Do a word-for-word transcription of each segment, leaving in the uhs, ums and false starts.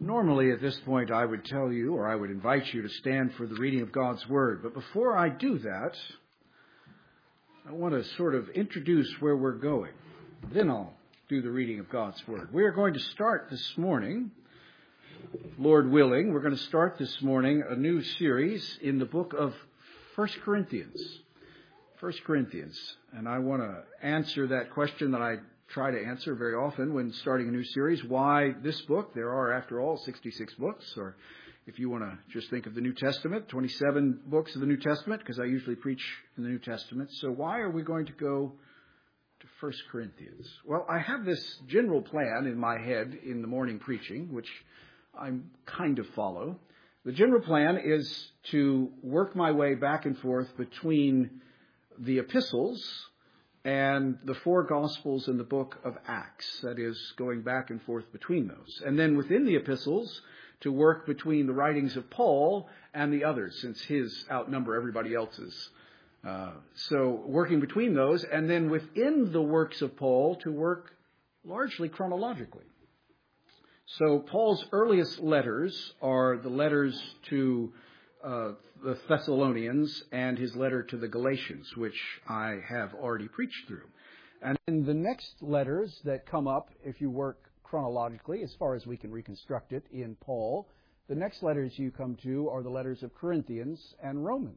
Normally at this point I would tell you, or I would invite you to stand for the reading of God's Word. But before I do that, I want to sort of introduce where we're going. Then I'll do the reading of God's Word. We are going to start this morning, Lord willing, we're going to start this morning a new series in the book of First Corinthians. First Corinthians. And I want to answer that question that I try to answer very often when starting a new series. Why this book? There are, after all, sixty-six books. Or if you want to just think of the New Testament, twenty-seven books of the New Testament, because I usually preach in the New Testament. So why are we going to go to First Corinthians? Well, I have this general plan in my head in the morning preaching, which I kind of follow. The general plan is to work my way back and forth between the epistles and the four Gospels in the book of Acts. That is, going back and forth between those. And then within the epistles, to work between the writings of Paul and the others, since his outnumber everybody else's. Uh, so working between those, and then within the works of Paul, to work largely chronologically. So Paul's earliest letters are the letters to uh, the Thessalonians and his letter to the Galatians, which I have already preached through. And in the next letters that come up, if you work chronologically, as far as we can reconstruct it in Paul, the next letters you come to are the letters of Corinthians and Romans.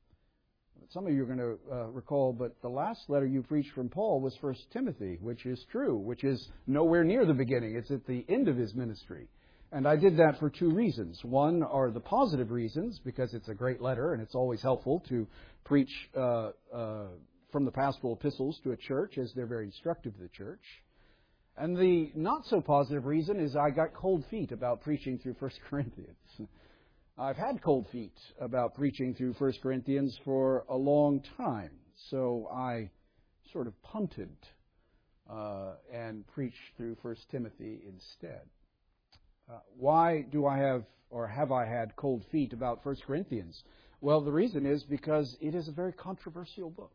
Some of you are going to uh, recall, but the last letter you preached from Paul was First Timothy, which is true, which is nowhere near the beginning. It's at the end of his ministry. And I did that for two reasons. One are the positive reasons, because it's a great letter and it's always helpful to preach uh, uh, from the pastoral epistles to a church, as they're very instructive to the church. And the not so positive reason is I got cold feet about preaching through First Corinthians. I've had cold feet about preaching through First Corinthians for a long time, so I sort of punted uh, and preached through First Timothy instead. Uh, why do I have, or have I had cold feet about First Corinthians? Well, the reason is because it is a very controversial book.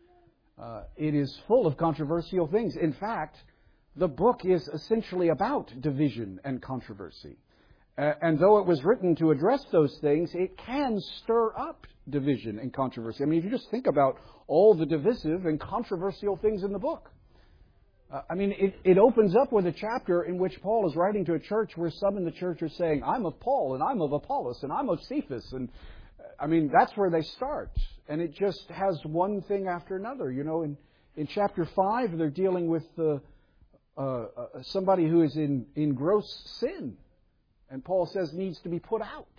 Uh, it is full of controversial things. In fact, the book is essentially about division and controversy. Uh, and though it was written to address those things, it can stir up division and controversy. I mean, if you just think about all the divisive and controversial things in the book. Uh, I mean, it, it opens up with a chapter in which Paul is writing to a church where some in the church are saying, I'm of Paul, and I'm of Apollos, and I'm of Cephas. And, I mean, that's where they start. And it just has one thing after another. You know, in, in chapter five, they're dealing with uh, uh, somebody who is in, in gross sin. And Paul says needs to be put out.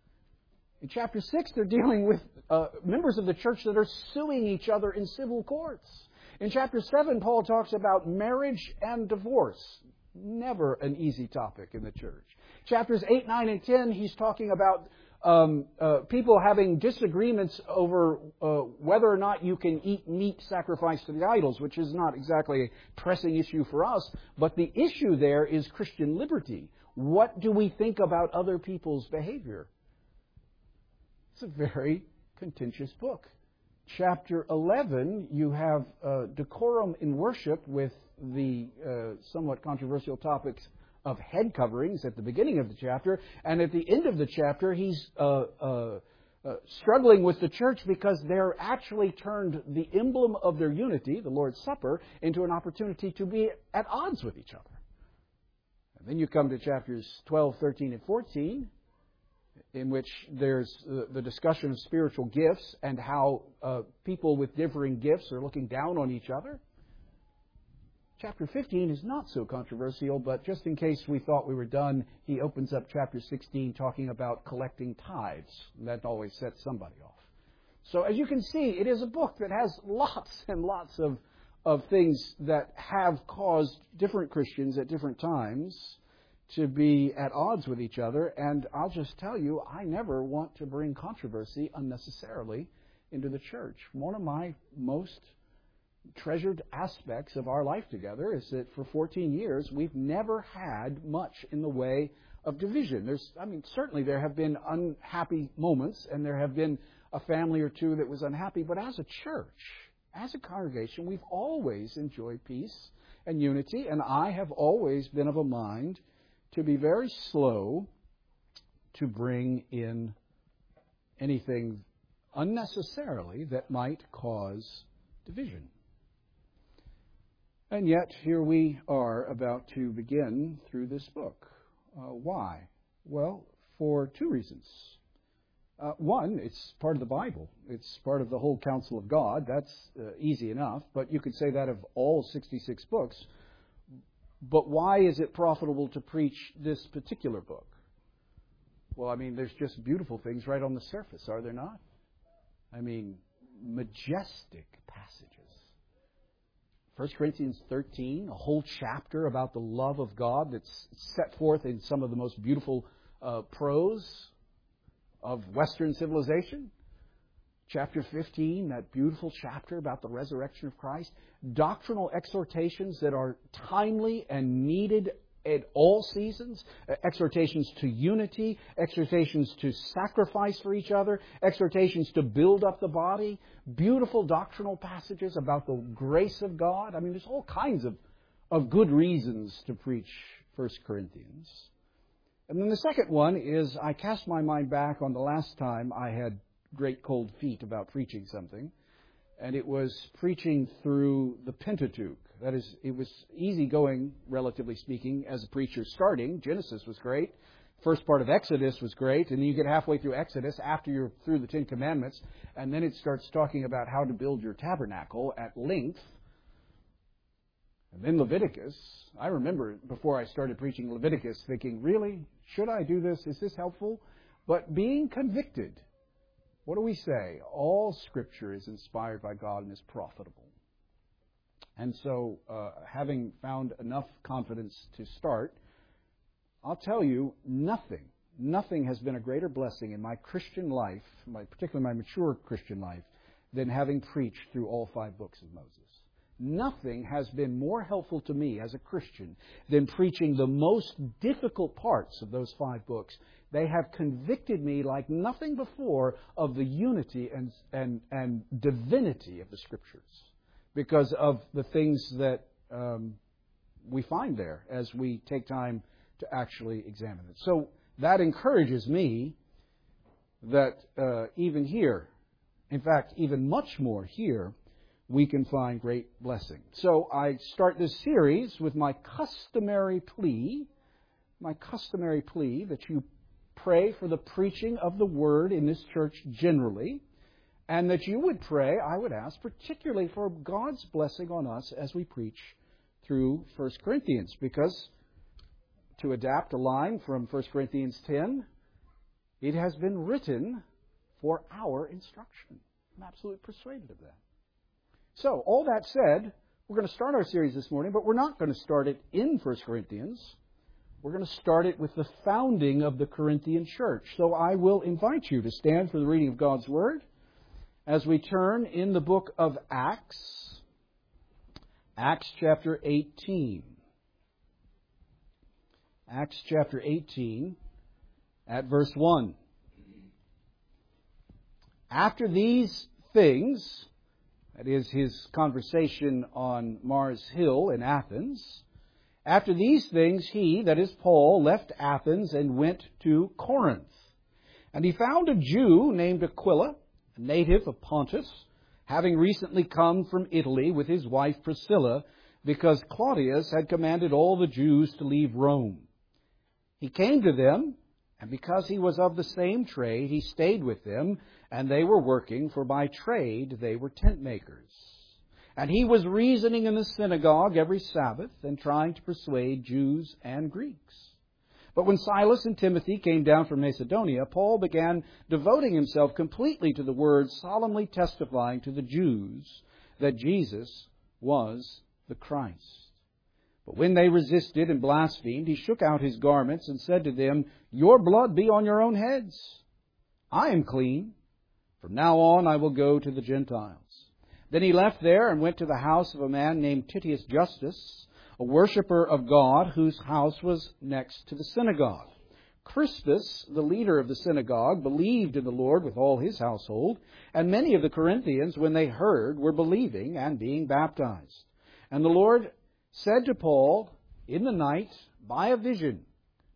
In chapter six, they're dealing with uh, members of the church that are suing each other in civil courts. In chapter seven, Paul talks about marriage and divorce. Never an easy topic in the church. Chapters eight, nine, and ten, he's talking about um, uh, people having disagreements over uh, whether or not you can eat meat sacrificed to the idols, which is not exactly a pressing issue for us. But the issue there is Christian liberty. What do we think about other people's behavior? It's a very contentious book. Chapter eleven, you have uh, decorum in worship with the uh, somewhat controversial topics of head coverings at the beginning of the chapter. And at the end of the chapter, he's uh, uh, uh, struggling with the church because they're actually turned the emblem of their unity, the Lord's Supper, into an opportunity to be at odds with each other. Then you come to chapters twelve, thirteen, and fourteen, in which there's the discussion of spiritual gifts and how uh, people with differing gifts are looking down on each other. Chapter fifteen is not so controversial, but just in case we thought we were done, he opens up chapter sixteen talking about collecting tithes. And that always sets somebody off. So as you can see, it is a book that has lots and lots of of things that have caused different Christians at different times to be at odds with each other. And I'll just tell you, I never want to bring controversy unnecessarily into the church. One of my most treasured aspects of our life together is that for fourteen years, we've never had much in the way of division. There's, I mean, certainly there have been unhappy moments, and there have been a family or two that was unhappy, but as a church, as a congregation, we've always enjoyed peace and unity, and I have always been of a mind to be very slow to bring in anything unnecessarily that might cause division. And yet, here we are about to begin through this book. Uh, why? Well, for two reasons. Uh, one, it's part of the Bible. It's part of the whole counsel of God. That's uh, easy enough, but you could say that of all sixty-six books. But why is it profitable to preach this particular book? Well, I mean, there's just beautiful things right on the surface, are there not? I mean, majestic passages. First Corinthians thirteen, a whole chapter about the love of God that's set forth in some of the most beautiful uh, prose of Western civilization. Chapter fifteen, that beautiful chapter about the resurrection of Christ. Doctrinal exhortations that are timely and needed at all seasons. Exhortations to unity, exhortations to sacrifice for each other, exhortations to build up the body. Beautiful doctrinal passages about the grace of God. I mean, there's all kinds of, of good reasons to preach First Corinthians. And then the second one is I cast my mind back on the last time I had great cold feet about preaching something, and it was preaching through the Pentateuch. That is, it was easy going, relatively speaking, as a preacher starting. Genesis was great. First part of Exodus was great, and then you get halfway through Exodus after you're through the Ten Commandments, and then it starts talking about how to build your tabernacle at length. And then Leviticus. I remember before I started preaching Leviticus thinking, really? Should I do this? Is this helpful? But being convicted. What do we say? All Scripture is inspired by God and is profitable. And so, uh, having found enough confidence to start, I'll tell you, nothing, nothing has been a greater blessing in my Christian life, my, particularly my mature Christian life, than having preached through all five books of Moses. Nothing has been more helpful to me as a Christian than preaching the most difficult parts of those five books. They have convicted me like nothing before of the unity and, and, and divinity of the Scriptures because of the things that um, we find there as we take time to actually examine it. So that encourages me that uh, even here, in fact, even much more here, we can find great blessing. So I start this series with my customary plea, my customary plea that you pray for the preaching of the Word in this church generally, and that you would pray, I would ask, particularly for God's blessing on us as we preach through First Corinthians, because to adapt a line from First Corinthians ten, it has been written for our instruction. I'm absolutely persuaded of that. So, all that said, we're going to start our series this morning, but we're not going to start it in First Corinthians. We're going to start it with the founding of the Corinthian church. So I will invite you to stand for the reading of God's Word as we turn in the book of Acts, Acts chapter eighteen. Acts chapter eighteen, at verse one. After these things, that is his conversation on Mars Hill in Athens. After these things, he, that is Paul, left Athens and went to Corinth. And he found a Jew named Aquila, a native of Pontus, having recently come from Italy with his wife Priscilla, because Claudius had commanded all the Jews to leave Rome. He came to them, and because he was of the same trade, he stayed with them, and they were working, for by trade they were tent makers. And he was reasoning in the synagogue every Sabbath, and trying to persuade Jews and Greeks. But when Silas and Timothy came down from Macedonia, Paul began devoting himself completely to the word, solemnly testifying to the Jews that Jesus was the Christ. But when they resisted and blasphemed, he shook out his garments and said to them, "Your blood be on your own heads. I am clean. From now on I will go to the Gentiles." Then he left there and went to the house of a man named Titius Justus, a worshipper of God, whose house was next to the synagogue. Crispus, the leader of the synagogue, believed in the Lord with all his household, and many of the Corinthians, when they heard, were believing and being baptized. And the Lord said to Paul in the night by a vision,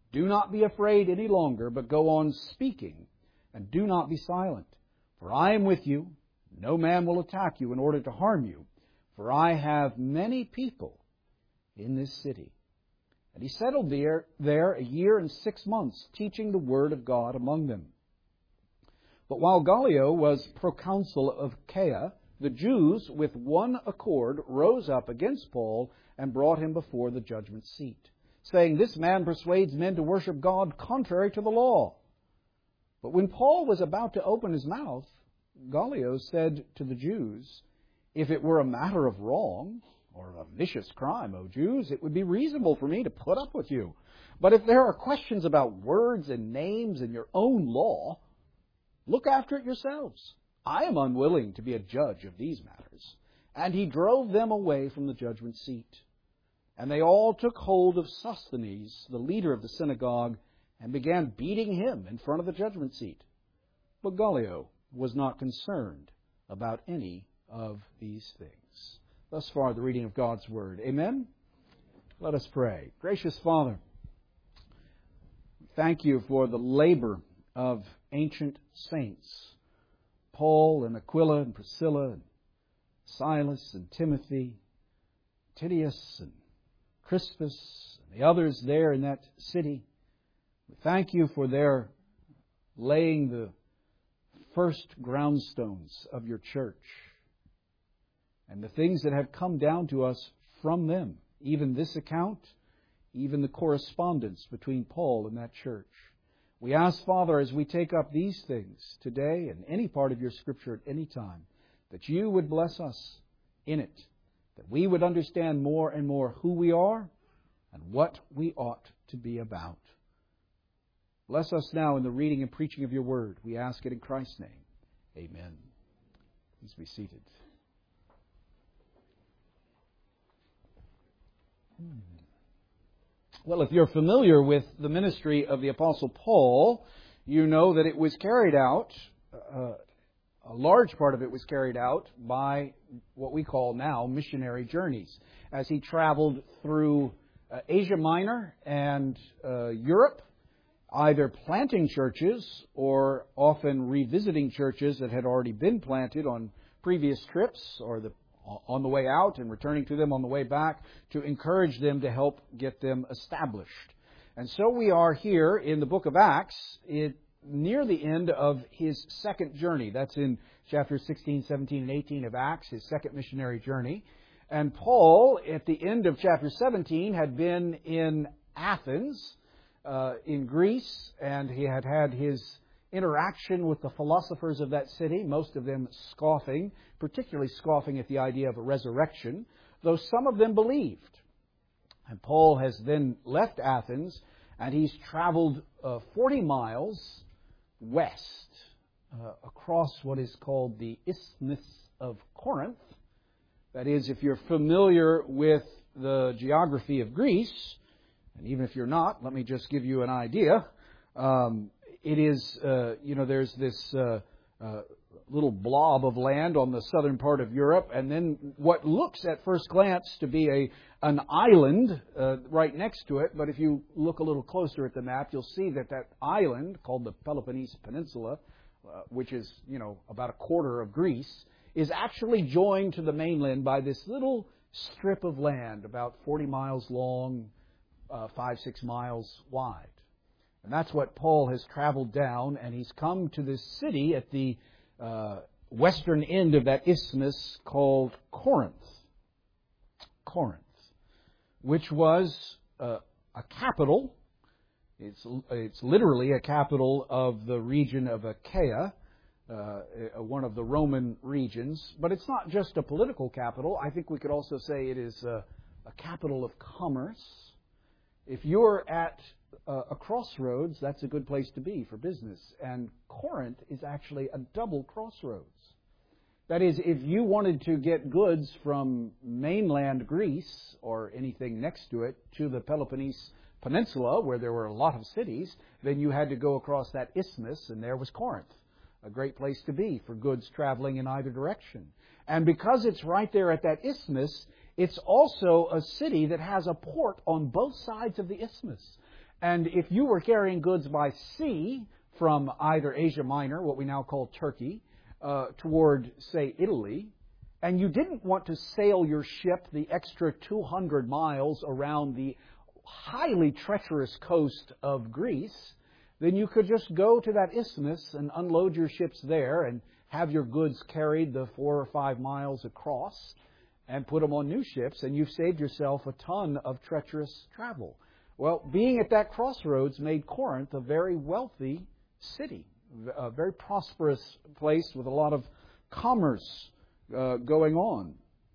Do not be afraid any longer, but go on speaking, and do not be silent. For I am with you. No man will attack you in order to harm you, for I have many people in this city. And he settled there, there a year and six months, teaching the word of God among them. But while Gallio was proconsul of Achaia, the Jews with one accord rose up against Paul and brought him before the judgment seat, saying, This man persuades men to worship God contrary to the law. But when Paul was about to open his mouth, Gallio said to the Jews, If it were a matter of wrong, or a vicious crime, O Jews, it would be reasonable for me to put up with you. But if there are questions about words and names and your own law, look after it yourselves. I am unwilling to be a judge of these matters. And he drove them away from the judgment seat. And they all took hold of Sosthenes, the leader of the synagogue, and began beating him in front of the judgment seat. But Gallio was not concerned about any of these things. Thus far, the reading of God's Word. Amen? Let us pray. Gracious Father, thank you for the labor of ancient saints, Paul and Aquila and Priscilla and Silas and Timothy, Titius and Crispus and the others there in that city. We thank you for their laying the first groundstones of your church and the things that have come down to us from them, even this account, even the correspondence between Paul and that church. We ask, Father, as we take up these things today and any part of your Scripture at any time, that you would bless us in it, that we would understand more and more who we are and what we ought to be about. Bless us now in the reading and preaching of your word. We ask it in Christ's name. Amen. Please be seated. Well, if you're familiar with the ministry of the Apostle Paul, you know that it was carried out, uh, a large part of it was carried out by what we call now missionary journeys, as he traveled through uh, Asia Minor and uh, Europe, either planting churches or often revisiting churches that had already been planted on previous trips or the on the way out and returning to them on the way back to encourage them to help get them established. And so we are here in the book of Acts it, near the end of his second journey. That's in chapters sixteen, seventeen, and eighteen of Acts, his second missionary journey. And Paul, at the end of chapter seventeen, had been in Athens, uh, in Greece, and he had had his interaction with the philosophers of that city, most of them scoffing, particularly scoffing at the idea of a resurrection, though some of them believed. And Paul has then left Athens, and he's traveled uh, forty miles west uh, across what is called the Isthmus of Corinth. That is, if you're familiar with the geography of Greece, and even if you're not, let me just give you an idea. Um, It is, uh, you know, there's this uh, uh, little blob of land on the southern part of Europe, and then what looks at first glance to be a an island uh, right next to it. But if you look a little closer at the map, you'll see that that island, called the Peloponnese Peninsula, uh, which is, you know, about a quarter of Greece, is actually joined to the mainland by this little strip of land, about forty miles long, uh, five, six miles wide. And that's what Paul has traveled down, and he's come to this city at the uh, western end of that isthmus called Corinth. Corinth, which was uh, a capital. It's, it's literally a capital of the region of Achaia, uh, one of the Roman regions. But it's not just a political capital. I think we could also say it is a, a capital of commerce. If you're at Uh, a crossroads, that's a good place to be for business. And Corinth is actually a double crossroads. That is, if you wanted to get goods from mainland Greece or anything next to it to the Peloponnese Peninsula, where there were a lot of cities, then you had to go across that isthmus, and there was Corinth, a great place to be for goods traveling in either direction. And because it's right there at that isthmus, it's also a city that has a port on both sides of the isthmus. And if you were carrying goods by sea from either Asia Minor, what we now call Turkey, uh, toward, say, Italy, and you didn't want to sail your ship the extra two hundred miles around the highly treacherous coast of Greece, then you could just go to that isthmus and unload your ships there and have your goods carried the four or five miles across and put them on new ships, and you've saved yourself a ton of treacherous travel. Well, being at that crossroads made Corinth a very wealthy city, a very prosperous place with a lot of commerce uh, going on.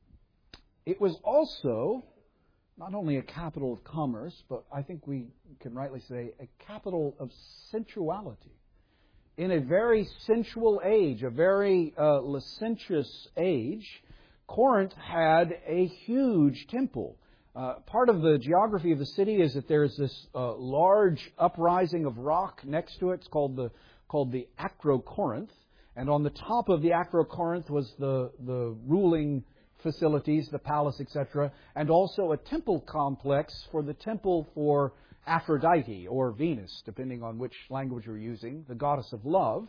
It was also not only a capital of commerce, but I think we can rightly say a capital of sensuality. In a very sensual age, a very uh, licentious age, Corinth had a huge temple. Uh, part of the geography of the city is that there's this uh, large uprising of rock next to it. It's called the called the Acrocorinth, and on the top of the Acrocorinth was the the ruling facilities, the palace, et cetera, and also a temple complex for the temple for Aphrodite or Venus, depending on which language you're using, the goddess of love.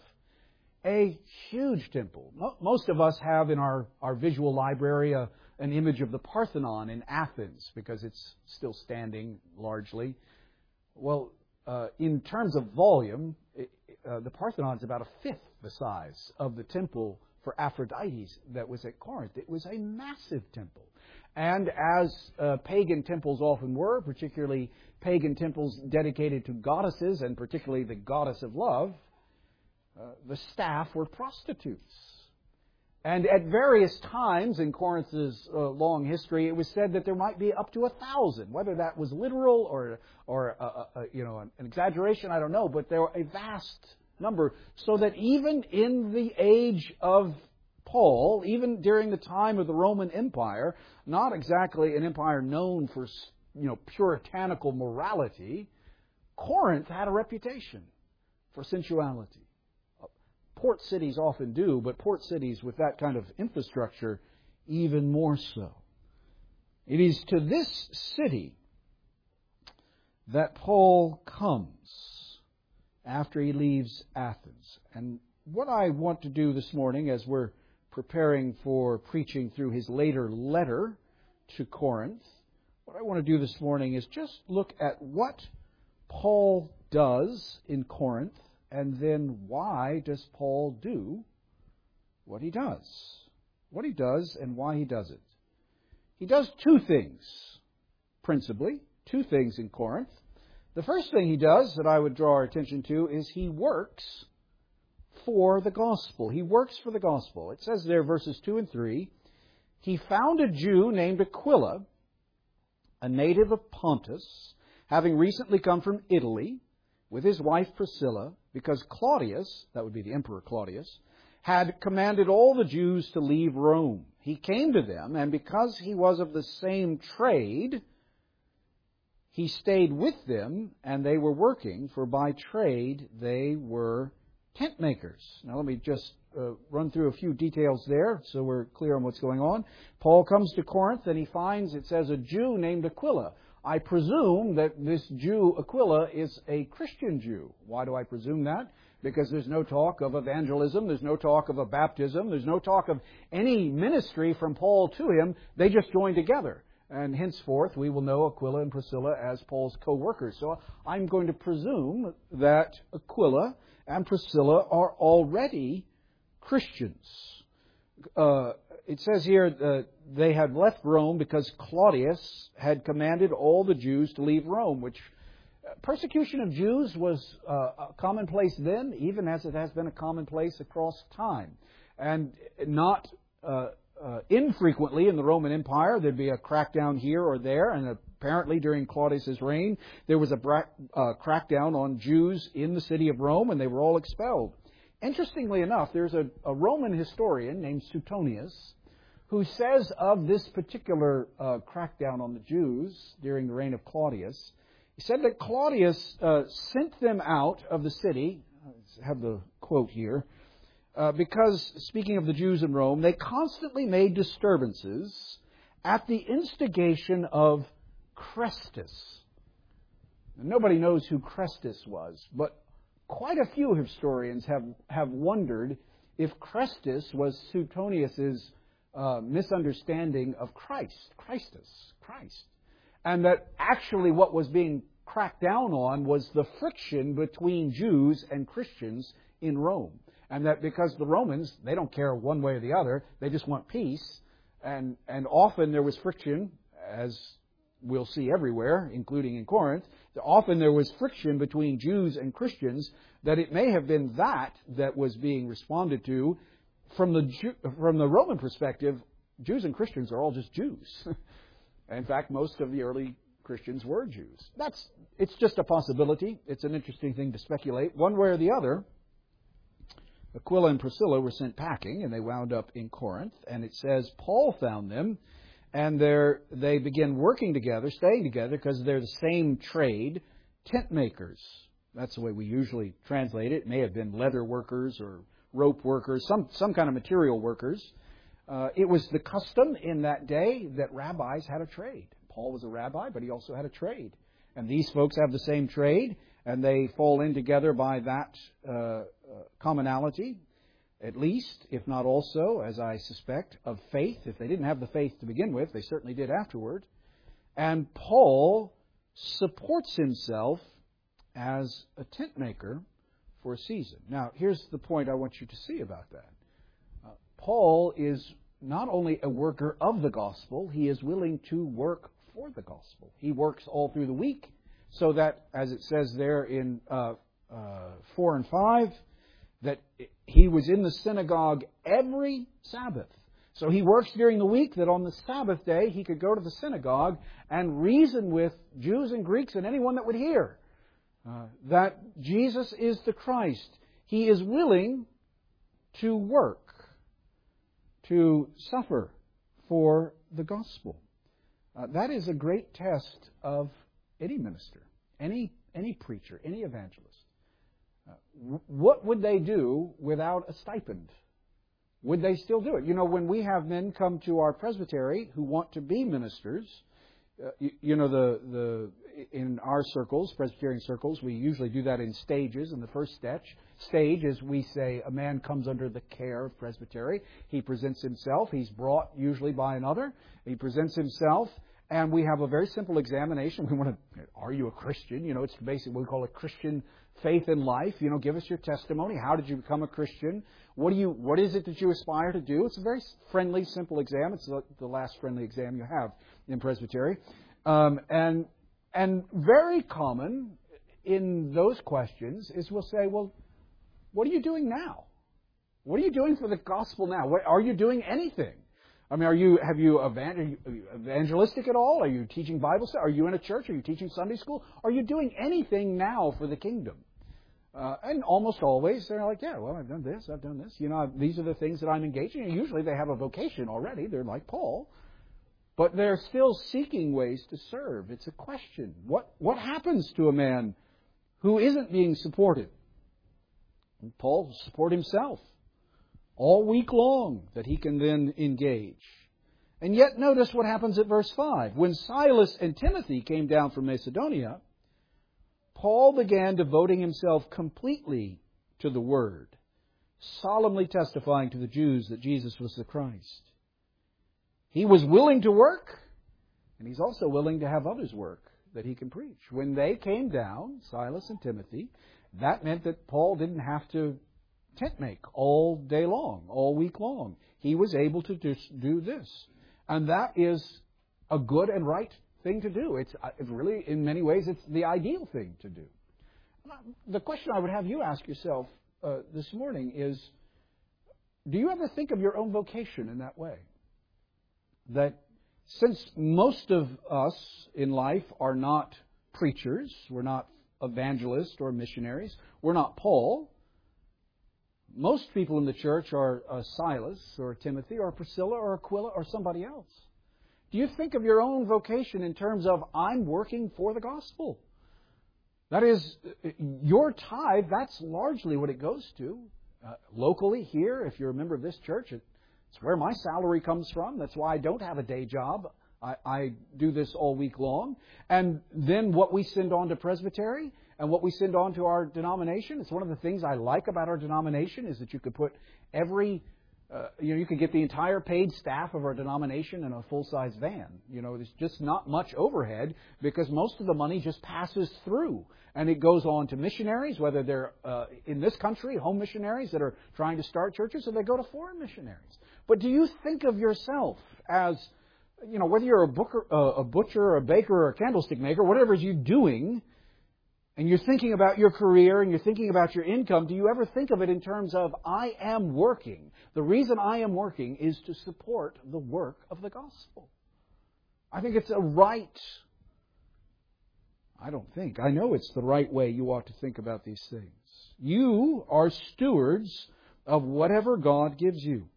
A huge temple. Most of us have in our, our visual library a, an image of the Parthenon in Athens because it's still standing largely. Well, uh, in terms of volume, it, uh, the Parthenon is about a fifth the size of the temple for Aphrodite that was at Corinth. It was a massive temple. And as uh, pagan temples often were, particularly pagan temples dedicated to goddesses, and particularly the goddess of love, uh, the staff were prostitutes. And at various times in Corinth's uh, long history, it was said that there might be up to a thousand. Whether that was literal or, or uh, uh, you know, an, an exaggeration, I don't know. But there were a vast number, so that even in the age of Paul, even during the time of the Roman Empire, not exactly an empire known for, you know, puritanical morality, Corinth had a reputation for sensuality. Port cities often do, but port cities with that kind of infrastructure even more so. It is to this city that Paul comes after he leaves Athens. And what I want to do this morning, as we're preparing for preaching through his later letter to Corinth, what I want to do this morning is just look at what Paul does in Corinth, and then why does Paul do what he does? What he does and why he does it. He does two things, principally, two things in Corinth. The first thing he does that I would draw our attention to is he works for the gospel. He works for the gospel. It says there, verses two and three, he found a Jew named Aquila, a native of Pontus, having recently come from Italy, with his wife Priscilla, because Claudius, that would be the Emperor Claudius, had commanded all the Jews to leave Rome. He came to them, and because he was of the same trade, he stayed with them, and they were working, for by trade they were tent makers. Now let me just uh, run through a few details there so we're clear on what's going on. Paul comes to Corinth, and he finds, it says, a Jew named Aquila. I presume that this Jew, Aquila, is a Christian Jew. Why do I presume that? Because there's no talk of evangelism, there's no talk of a baptism, there's no talk of any ministry from Paul to him. They just joined together. And henceforth, we will know Aquila and Priscilla as Paul's co-workers. So I'm going to presume that Aquila and Priscilla are already Christians. Uh, it says here that they had left Rome because Claudius had commanded all the Jews to leave Rome, which persecution of Jews was uh, commonplace then, even as it has been a commonplace across time. And not uh, uh, infrequently in the Roman Empire, there'd be a crackdown here or there, and apparently during Claudius' reign, there was a bra- uh, crackdown on Jews in the city of Rome, and they were all expelled. Interestingly enough, there's a, a Roman historian named Suetonius who says of this particular uh, crackdown on the Jews during the reign of Claudius, he said that Claudius uh, sent them out of the city, I have the quote here, uh, because, speaking of the Jews in Rome, they constantly made disturbances at the instigation of Chrestus. Nobody knows who Chrestus was, but quite a few historians have, have wondered if Chrestus was Suetonius's uh, misunderstanding of Christ, Christus, Christ. And that actually what was being cracked down on was the friction between Jews and Christians in Rome. And that because the Romans, they don't care one way or the other, they just want peace. And, and often there was friction, as we'll see everywhere, including in Corinth. Often there was friction between Jews and Christians, that it may have been that that was being responded to. From the Jew, from the Roman perspective, Jews and Christians are all just Jews. In fact, most of the early Christians were Jews. That's it's just a possibility. It's an interesting thing to speculate. One way or the other, Aquila and Priscilla were sent packing, and they wound up in Corinth. And it says Paul found them, and they're, they begin working together, staying together, because they're the same trade, tent makers. That's the way we usually translate it. It may have been leather workers or rope workers, some, some kind of material workers. Uh, it was the custom in that day that rabbis had a trade. Paul was a rabbi, but he also had a trade. And these folks have the same trade, and they fall in together by that uh, uh, commonality, at least, if not also, as I suspect, of faith. If they didn't have the faith to begin with, they certainly did afterward. And Paul supports himself as a tent maker for a season. Now, here's the point I want you to see about that. Uh, Paul is not only a worker of the gospel, he is willing to work for the gospel. He works all through the week, so that, as it says there in uh, uh, four and five, that he was in the synagogue every Sabbath. So he works during the week, that on the Sabbath day he could go to the synagogue and reason with Jews and Greeks and anyone that would hear uh, that Jesus is the Christ. He is willing to work, to suffer for the gospel. Uh, that is a great test of any minister, any any preacher, any evangelist. Uh, w- what would they do without a stipend? Would they still do it? You know, when we have men come to our presbytery who want to be ministers, uh, you, you know, the the in our circles, Presbyterian circles, we usually do that in stages. And the first stage, stage is we say a man comes under the care of presbytery. He presents himself. He's brought usually by another. He presents himself. And we have a very simple examination. We want to, are you a Christian? You know, it's basically what we call a Christian faith in life. You know, give us your testimony. How did you become a Christian? What do you, what is it that you aspire to do? It's a very friendly, simple exam. It's the, the last friendly exam you have in presbytery. Um, and, and very common in those questions is we'll say, well, what are you doing now? What are you doing for the gospel now? What, are you doing anything? I mean, are you have you, evan- are you evangelistic at all? Are you teaching Bible study? Are you in a church? Are you teaching Sunday school? Are you doing anything now for the kingdom? Uh, and almost always they're like, yeah, well, I've done this, I've done this. You know, these are the things that I'm engaged in. And usually they have a vocation already. They're like Paul. But they're still seeking ways to serve. It's a question. What, what happens to a man who isn't being supported? And Paul will support himself all week long, that he can then engage. And yet notice what happens at verse five. When Silas and Timothy came down from Macedonia, Paul began devoting himself completely to the Word, solemnly testifying to the Jews that Jesus was the Christ. He was willing to work, and he's also willing to have others work that he can preach. When they came down, Silas and Timothy, that meant that Paul didn't have to tent make all day long, all week long. He was able to just do this. And that is a good and right thing to do. It's, it's really, in many ways, it's the ideal thing to do. The question I would have you ask yourself uh, this morning is, do you ever think of your own vocation in that way? That since most of us in life are not preachers, we're not evangelists or missionaries, we're not Paul. Most people in the church are uh, Silas or Timothy or Priscilla or Aquila or somebody else. Do you think of your own vocation in terms of, I'm working for the gospel? That is, your tithe, that's largely what it goes to. Uh, locally, here, if you're a member of this church, it's where my salary comes from. That's why I don't have a day job I, I do this all week long. And then what we send on to Presbytery and what we send on to our denomination, it's one of the things I like about our denomination is that you could put every, uh, you know, you could get the entire paid staff of our denomination in a full-size van. You know, there's just not much overhead because most of the money just passes through. And it goes on to missionaries, whether they're uh, in this country, home missionaries that are trying to start churches, or they go to foreign missionaries. But do you think of yourself as, you know, whether you're a, booker, uh, a butcher or a baker or a candlestick maker, whatever it is you're doing, and you're thinking about your career and you're thinking about your income, do you ever think of it in terms of, I am working? The reason I am working is to support the work of the gospel. I think it's a right, I don't think, I know it's the right way you ought to think about these things. You are stewards of whatever God gives you.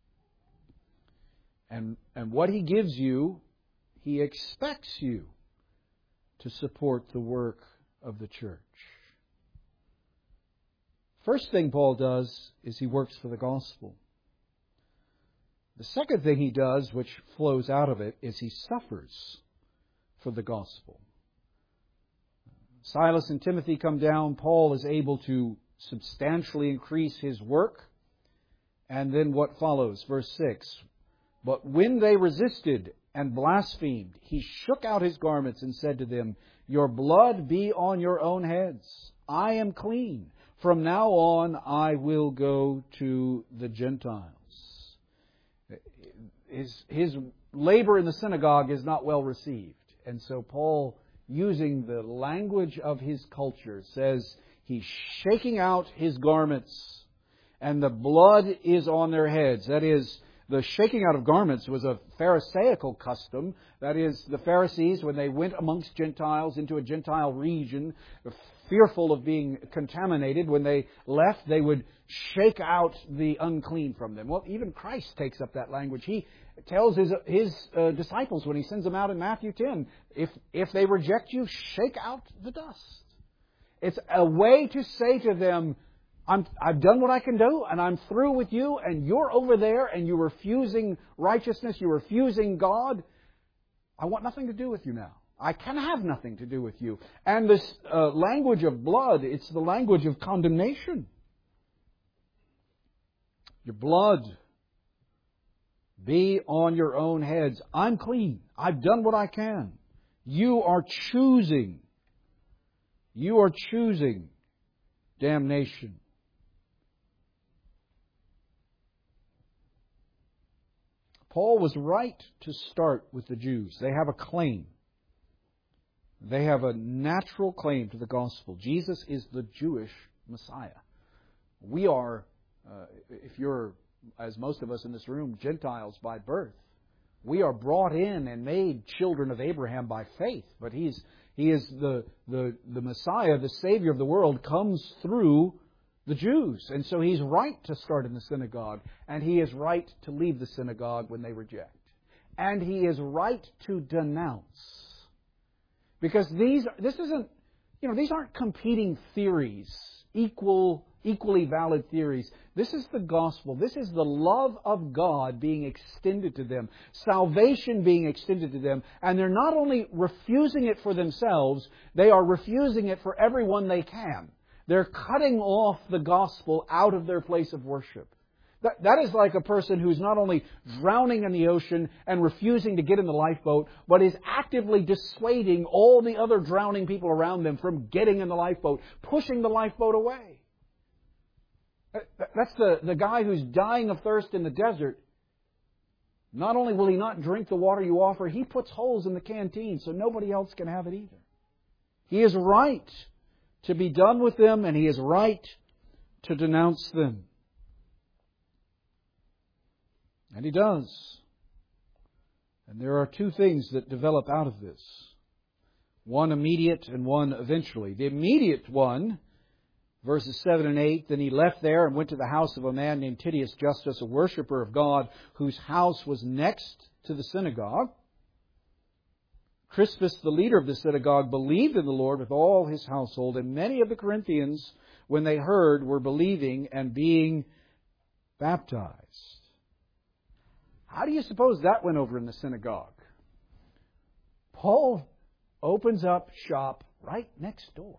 And, and what He gives you, He expects you to support the work of the church. First thing Paul does is he works for the gospel. The second thing he does, which flows out of it, is he suffers for the gospel. Silas and Timothy come down. Paul is able to substantially increase his work. And then what follows? Verse six. But when they resisted and blasphemed, he shook out his garments and said to them, Your blood be on your own heads. I am clean. From now on I will go to the Gentiles. His, his labor in the synagogue is not well received. And so Paul, using the language of his culture, says he's shaking out his garments and the blood is on their heads. That is, the shaking out of garments was a Pharisaical custom. That is, the Pharisees, when they went amongst Gentiles into a Gentile region, fearful of being contaminated, when they left, they would shake out the unclean from them. Well, even Christ takes up that language. He tells his, his uh, disciples when He sends them out in Matthew ten, if, if they reject you, shake out the dust. It's a way to say to them, I'm, I've done what I can do, and I'm through with you, and you're over there, and you're refusing righteousness, you're refusing God. I want nothing to do with you now. I can have nothing to do with you. And this uh, language of blood, it's the language of condemnation. Your blood be on your own heads. I'm clean. I've done what I can. You are choosing. You are choosing damnation. Paul was right to start with the Jews. They have a claim. They have a natural claim to the gospel. Jesus is the Jewish Messiah. We are, uh, if you're, as most of us in this room, Gentiles by birth. We are brought in and made children of Abraham by faith. But he's he is the, the, the Messiah, the Savior of the world, comes through the Jews. And so He's right to start in the synagogue. And He is right to leave the synagogue when they reject. And He is right to denounce. Because these, this isn't, you know, these aren't competing theories, equal, equally valid theories. This is the gospel. This is the love of God being extended to them. Salvation being extended to them. And they're not only refusing it for themselves, they are refusing it for everyone they can. They're cutting off the gospel out of their place of worship. That, that is like a person who's not only drowning in the ocean and refusing to get in the lifeboat, but is actively dissuading all the other drowning people around them from getting in the lifeboat, pushing the lifeboat away. That's the, the guy who's dying of thirst in the desert. Not only will he not drink the water you offer, he puts holes in the canteen so nobody else can have it either. He is right to be done with them, and he is right to denounce them. And he does. And there are two things that develop out of this. One immediate and one eventually. The immediate one, verses seven and eight, then he left there and went to the house of a man named Titius Justus, a worshipper of God, whose house was next to the synagogue. Crispus, the leader of the synagogue, believed in the Lord with all his household, and many of the Corinthians, when they heard, were believing and being baptized. How do you suppose that went over in the synagogue? Paul opens up shop right next door.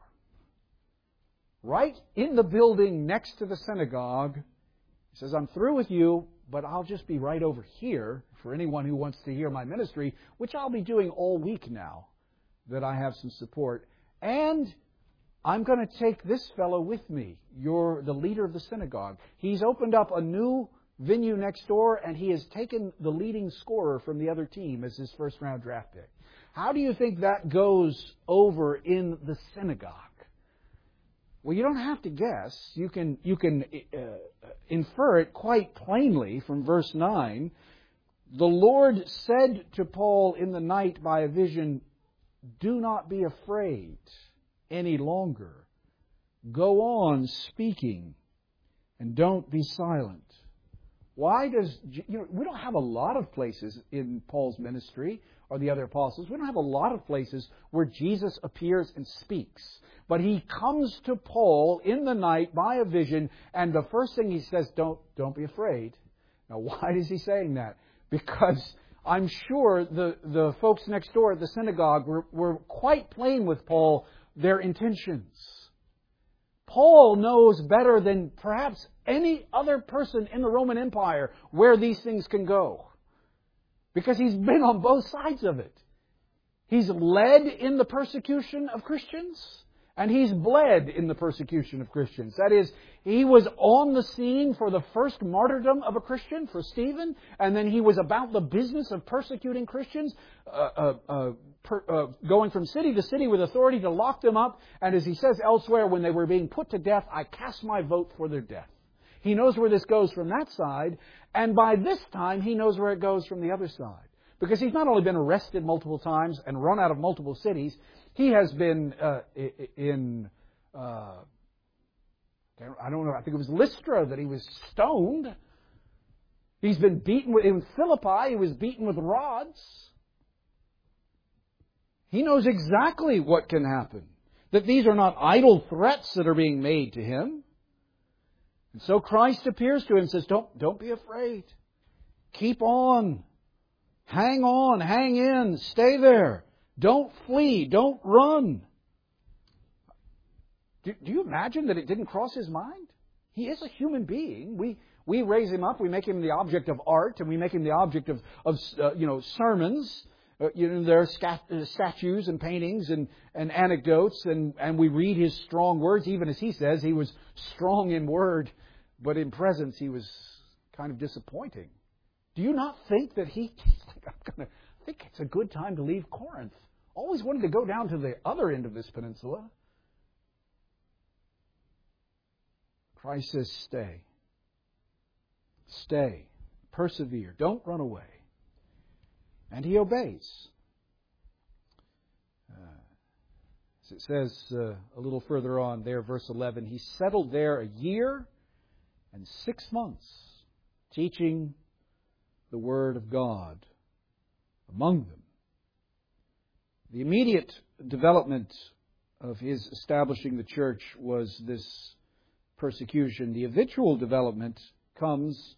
Right in the building next to the synagogue. He says, I'm through with you, but I'll just be right over here for anyone who wants to hear my ministry, which I'll be doing all week now that I have some support. And I'm going to take this fellow with me. You're the leader of the synagogue. He's opened up a new venue next door, and he has taken the leading scorer from the other team as his first round draft pick. How do you think that goes over in the synagogue? Well, you don't have to guess. You can you can uh, infer it quite plainly from verse nine. The Lord said to Paul in the night by a vision, "Do not be afraid any longer. Go on speaking and don't be silent." Why does, you know, we don't have a lot of places in Paul's ministry or the other apostles. We don't have a lot of places where Jesus appears and speaks. But he comes to Paul in the night by a vision, and the first thing he says, don't, don't be afraid. Now, why is he saying that? Because I'm sure the, the folks next door at the synagogue were, were quite plain with Paul their intentions. Paul knows better than perhaps any other person in the Roman Empire where these things can go. Because he's been on both sides of it. He's led in the persecution of Christians, and he's bled in the persecution of Christians. That is, he was on the scene for the first martyrdom of a Christian, for Stephen, and then he was about the business of persecuting Christians, uh, uh, uh, per, uh, going from city to city with authority to lock them up. And as he says elsewhere, when they were being put to death, I cast my vote for their death. He knows where this goes from that side, and by this time he knows where it goes from the other side. Because he's not only been arrested multiple times and run out of multiple cities, he has been uh, in, uh, I don't know, I think it was Lystra that he was stoned. He's been beaten with, in Philippi, he was beaten with rods. He knows exactly what can happen. That these are not idle threats that are being made to him. And so Christ appears to him and says, don't, don't be afraid. Keep on. Hang on. Hang in. Stay there. Don't flee. Don't run. Do, do you imagine that it didn't cross his mind? He is a human being. We we raise him up. We make him the object of art, and we make him the object of, of uh, you know, sermons. Uh, you know, there are scat- uh, statues and paintings and, and anecdotes, and, and we read his strong words. Even as he says, he was strong in word, but in presence he was kind of disappointing. Do you not think that he, I'm gonna, I think it's a good time to leave Corinth. Always wanted to go down to the other end of this peninsula. Christ says, stay. Stay. Persevere. Don't run away. And he obeys. Uh, as it says uh, a little further on there, verse eleven, he settled there a year and six months, teaching the Word of God among them. The immediate development of his establishing the church was this persecution. The eventual development comes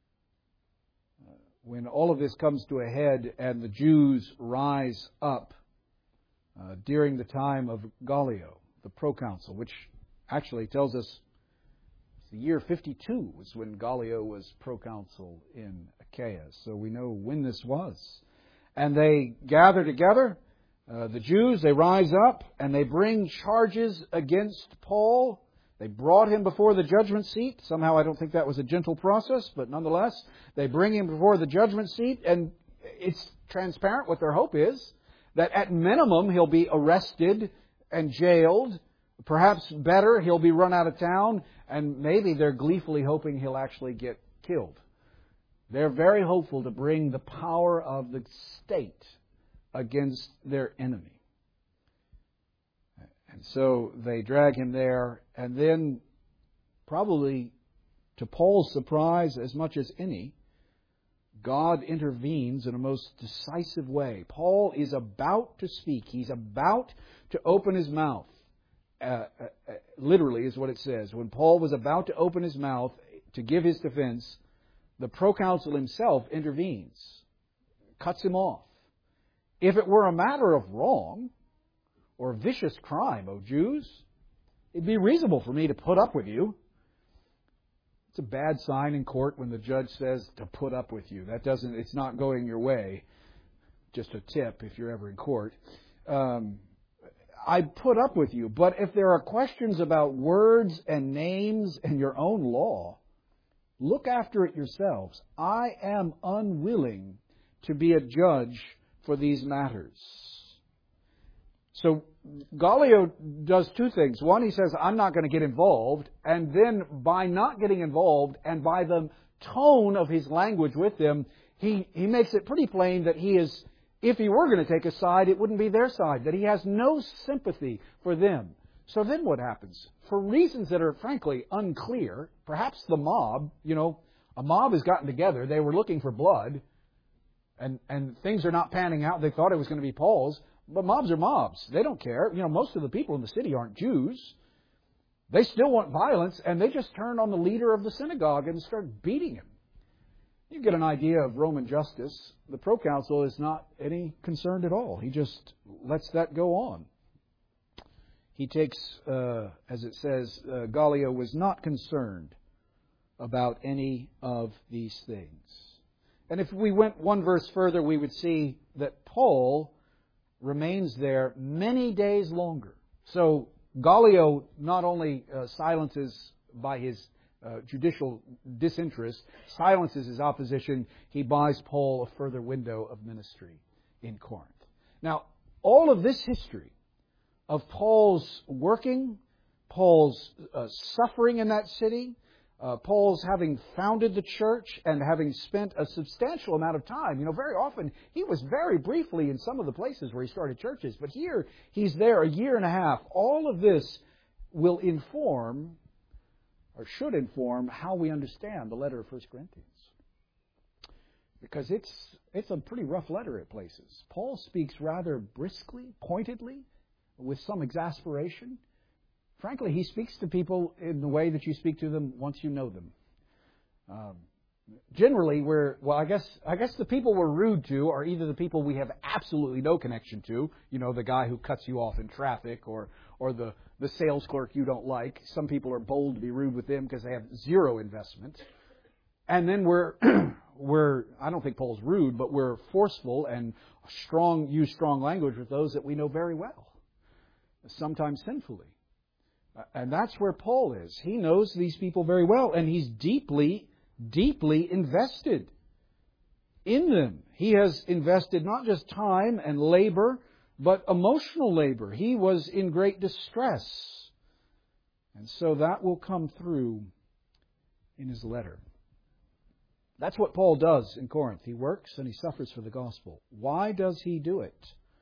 when all of this comes to a head and the Jews rise up uh, during the time of Gallio, the proconsul, which actually tells us the year fifty-two was when Gallio was proconsul in Achaia. So we know when this was. And they gather together, uh, the Jews, they rise up and they bring charges against Paul. They brought him before the judgment seat. Somehow I don't think that was a gentle process, but nonetheless, they bring him before the judgment seat, and it's transparent what their hope is, that at minimum he'll be arrested and jailed. Perhaps better, he'll be run out of town, and maybe they're gleefully hoping he'll actually get killed. They're very hopeful to bring the power of the state against their enemy. And so they drag him there, and then, probably to Paul's surprise as much as any, God intervenes in a most decisive way. Paul is about to speak. He's about to open his mouth. Uh, uh, literally is what it says. When Paul was about to open his mouth to give his defense, the proconsul himself intervenes, cuts him off. If it were a matter of wrong or vicious crime, O Jews, it'd be reasonable for me to put up with you. It's a bad sign in court when the judge says to put up with you. That doesn't, it's not going your way. Just a tip if you're ever in court. Um, I'd put up with you. But if there are questions about words and names and your own law, look after it yourselves. I am unwilling to be a judge for these matters. So Gallio does two things. One, he says, I'm not going to get involved. And then by not getting involved and by the tone of his language with them, he, he makes it pretty plain that he is, if he were going to take a side, it wouldn't be their side, that he has no sympathy for them. So then what happens? For reasons that are frankly unclear, perhaps the mob, you know, a mob has gotten together. They were looking for blood, and, and things are not panning out. They thought it was going to be Paul's. But mobs are mobs. They don't care. You know, most of the people in the city aren't Jews. They still want violence, and they just turn on the leader of the synagogue and start beating him. You get an idea of Roman justice. The proconsul is not any concerned at all. He just lets that go on. He takes, uh, as it says, uh, Gallio was not concerned about any of these things. And if we went one verse further, we would see that Paul remains there many days longer. So Gallio not only uh, silences by his uh, judicial disinterest, silences his opposition, he buys Paul a further window of ministry in Corinth. Now, all of this history of Paul's working, Paul's uh, suffering in that city, Uh, Paul's having founded the church and having spent a substantial amount of time. You know, very often he was very briefly in some of the places where he started churches, but here he's there a year and a half. All of this will inform, or should inform, how we understand the letter of First Corinthians. Because it's it's a pretty rough letter at places. Paul speaks rather briskly, pointedly, with some exasperation. Frankly, he speaks to people in the way that you speak to them once you know them. Um, generally, we're well. I guess I guess the people we're rude to are either the people we have absolutely no connection to. You know, the guy who cuts you off in traffic, or or the the sales clerk you don't like. Some people are bold to be rude with them because they have zero investment. And then we're we're I don't think Paul's rude, but we're forceful and strong. Use strong language with those that we know very well, sometimes sinfully. And that's where Paul is. He knows these people very well, and he's deeply, deeply invested in them. He has invested not just time and labor, but emotional labor. He was in great distress. And so that will come through in his letter. That's what Paul does in Corinth. He works and he suffers for the gospel. Why does he do it?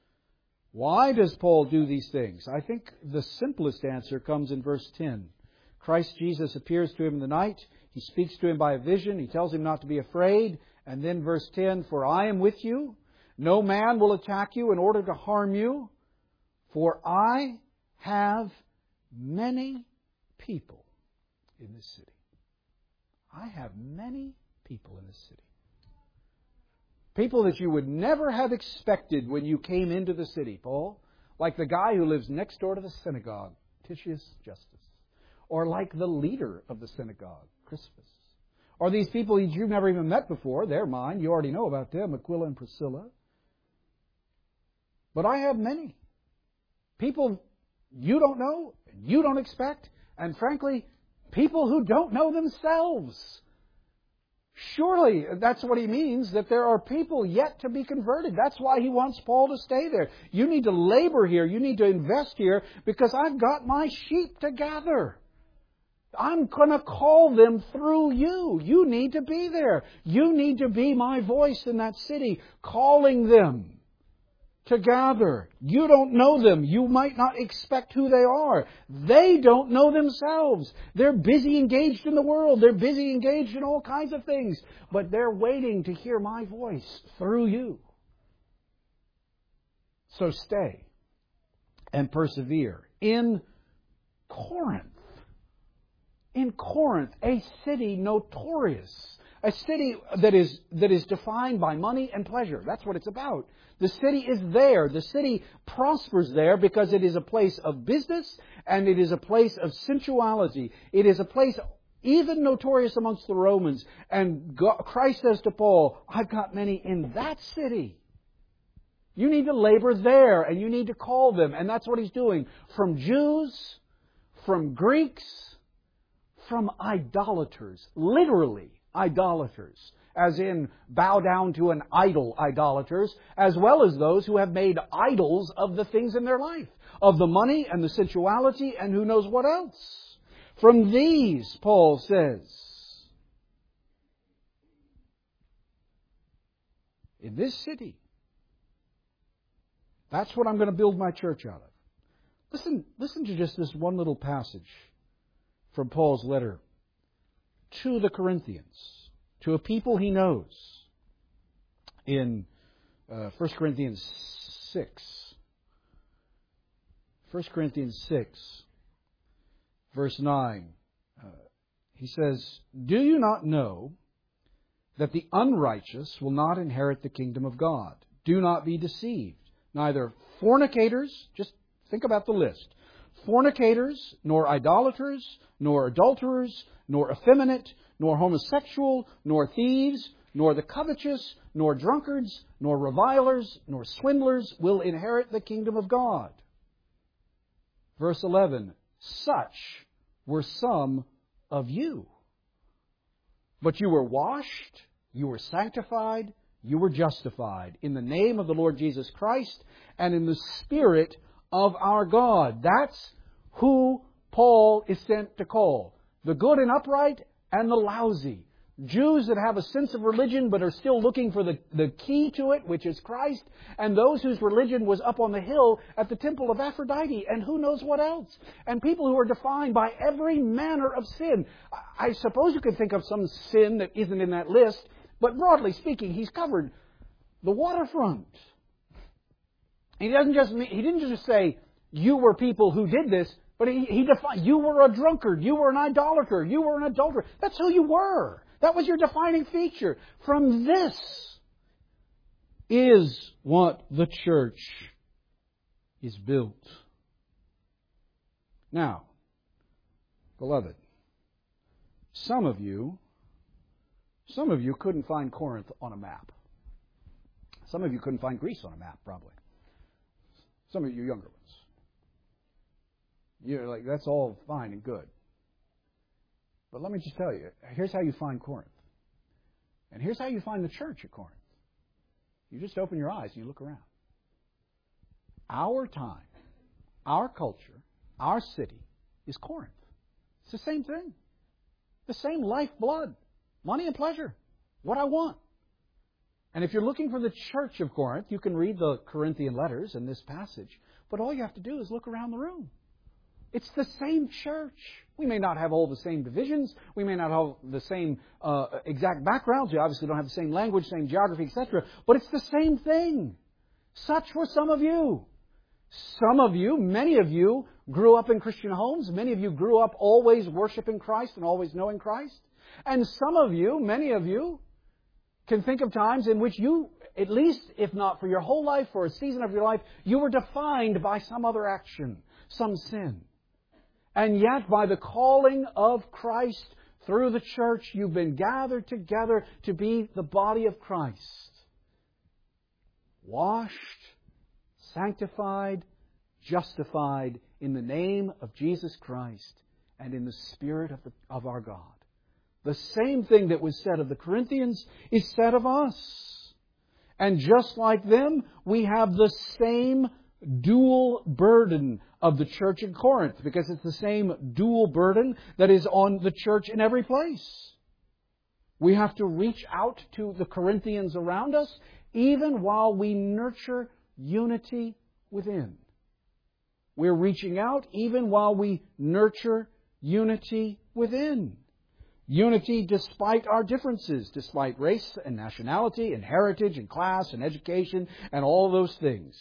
Why does Paul do these things? I think the simplest answer comes in verse ten. Christ Jesus appears to him in the night. He speaks to him by a vision. He tells him not to be afraid. And then verse ten, for I am with you. No man will attack you in order to harm you. For I have many people in this city. I have many people in this city. People that you would never have expected when you came into the city, Paul. Like the guy who lives next door to the synagogue, Titius Justus. Or like the leader of the synagogue, Crispus. Or these people that you've never even met before. They're mine. You already know about them, Aquila and Priscilla. But I have many. People you don't know, you don't expect, and frankly, people who don't know themselves. Surely that's what he means, that there are people yet to be converted. That's why he wants Paul to stay there. You need to labor here. You need to invest here because I've got my sheep to gather. I'm going to call them through you. You need to be there. You need to be my voice in that city, calling them to gather. You don't know them. You might not expect who they are. They don't know themselves. They're busy engaged in the world. They're busy engaged in all kinds of things. But they're waiting to hear my voice through you. So stay and persevere. In Corinth. In Corinth, a city notorious, A city that is, that is defined by money and pleasure. That's what it's about. The city is there. The city prospers there because it is a place of business and it is a place of sensuality. It is a place even notorious amongst the Romans. And God, Christ says to Paul, I've got many in that city. You need to labor there and you need to call them. And that's what He's doing. From Jews, from Greeks, from idolaters. Literally idolaters. As in bow down to an idol idolaters, as well as those who have made idols of the things in their life. Of the money and the sensuality and who knows what else. From these, Paul says, in this city, that's what I'm going to build my church out of. Listen, listen to just this one little passage from Paul's letter to the Corinthians, to a people he knows, in uh, First Corinthians six. First Corinthians six, verse nine. Uh, he says, do you not know that the unrighteous will not inherit the kingdom of God? Do not be deceived. Neither fornicators, just think about the list, fornicators, nor idolaters, nor adulterers, nor effeminate, nor homosexual, nor thieves, nor the covetous, nor drunkards, nor revilers, nor swindlers will inherit the kingdom of God. Verse eleven, such were some of you. But you were washed, you were sanctified, you were justified in the name of the Lord Jesus Christ and in the Spirit of our God. That's who Paul is sent to call. The good and upright and the lousy. Jews that have a sense of religion but are still looking for the, the key to it, which is Christ. And those whose religion was up on the hill at the temple of Aphrodite and who knows what else. And people who are defined by every manner of sin. I suppose you could think of some sin that isn't in that list. But broadly speaking, he's covered the waterfront. He doesn't just he didn't just say you were people who did this, but he, he defined you were a drunkard, you were an idolater, you were an adulterer. That's who you were. That was your defining feature. From this is what the church is built. Now, beloved, some of you Some of you couldn't find Corinth on a map. Some of you couldn't find Greece on a map, probably. Some of you younger ones. You're like, that's all fine and good. But let me just tell you, here's how you find Corinth. And here's how you find the church at Corinth. You just open your eyes and you look around. Our time, our culture, our city is Corinth. It's the same thing. The same lifeblood. Money and pleasure. What I want. And if you're looking for the church of Corinth, you can read the Corinthian letters in this passage. But all you have to do is look around the room. It's the same church. We may not have all the same divisions. We may not have the same uh, exact backgrounds. We obviously don't have the same language, same geography, et cetera. But it's the same thing. Such were some of you. Some of you, many of you, grew up in Christian homes. Many of you grew up always worshiping Christ and always knowing Christ. And some of you, many of you, can think of times in which you, at least if not for your whole life, for a season of your life, you were defined by some other action, some sin. And yet, by the calling of Christ through the church, you've been gathered together to be the body of Christ. Washed, sanctified, justified in the name of Jesus Christ and in the Spirit of, the, of our God. The same thing that was said of the Corinthians is said of us. And just like them, we have the same dual burden of the church in Corinth, because it's the same dual burden that is on the church in every place. We have to reach out to the Corinthians around us, even while we nurture unity within. We're reaching out even while we nurture unity within. Unity despite our differences, despite race and nationality and heritage and class and education and all those things.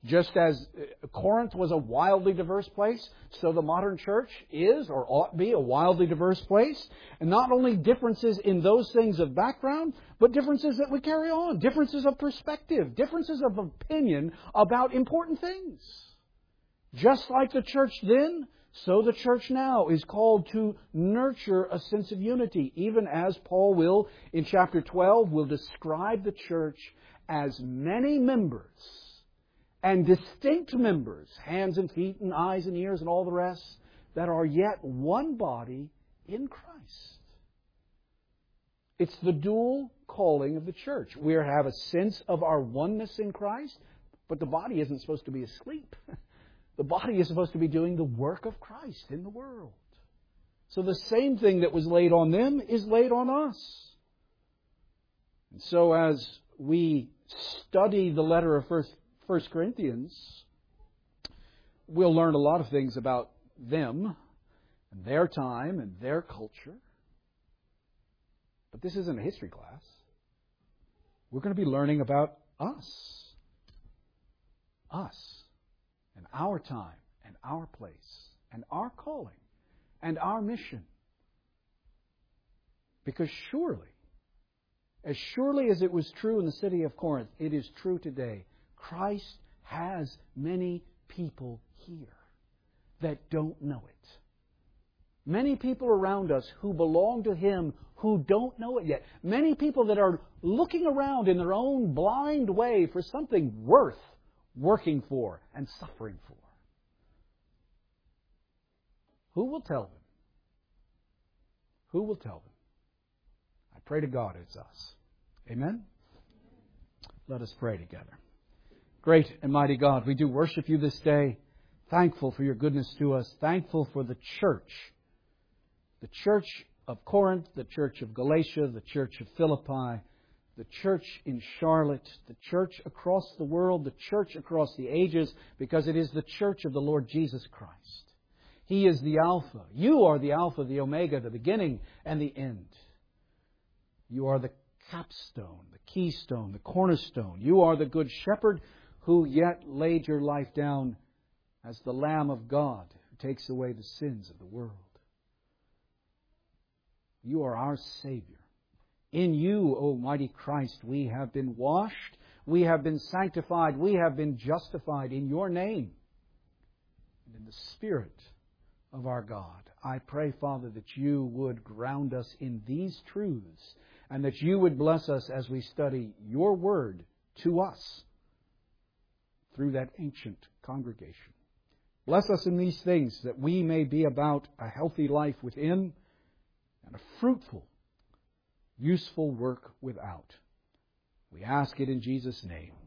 Just as Corinth was a wildly diverse place, so the modern church is or ought to be a wildly diverse place. And not only differences in those things of background, but differences that we carry on, differences of perspective, differences of opinion about important things. Just like the church then, so the church now is called to nurture a sense of unity, even as Paul will, in chapter twelve, will describe the church as many members and distinct members, hands and feet and eyes and ears and all the rest, that are yet one body in Christ. It's the dual calling of the church. We have a sense of our oneness in Christ, but the body isn't supposed to be asleep. The body is supposed to be doing the work of Christ in the world. So the same thing that was laid on them is laid on us. And so as we study the letter of First Corinthians, we'll learn a lot of things about them and their time and their culture. But this isn't a history class. We're going to be learning about us. Us. And our time, and our place, and our calling, and our mission. Because surely, as surely as it was true in the city of Corinth, it is true today. Christ has many people here that don't know it. Many people around us who belong to Him who don't know it yet. Many people that are looking around in their own blind way for something worth working for and suffering for. Who will tell them? Who will tell them? I pray to God it's us. Amen? Let us pray together. Great and mighty God, we do worship You this day. Thankful for Your goodness to us. Thankful for the church. The church of Corinth, the church of Galatia, the church of Philippi, the church in Charlotte, the church across the world, the church across the ages, because it is the church of the Lord Jesus Christ. He is the Alpha. You are the Alpha, the Omega, the beginning and the end. You are the capstone, the keystone, the cornerstone. You are the Good Shepherd who yet laid Your life down as the Lamb of God who takes away the sins of the world. You are our Savior. In You, O mighty Christ, we have been washed, we have been sanctified, we have been justified in Your name and in the Spirit of our God. I pray, Father, that You would ground us in these truths and that You would bless us as we study Your Word to us through that ancient congregation. Bless us in these things that we may be about a healthy life within and a fruitful, useful work without. We ask it in Jesus' name.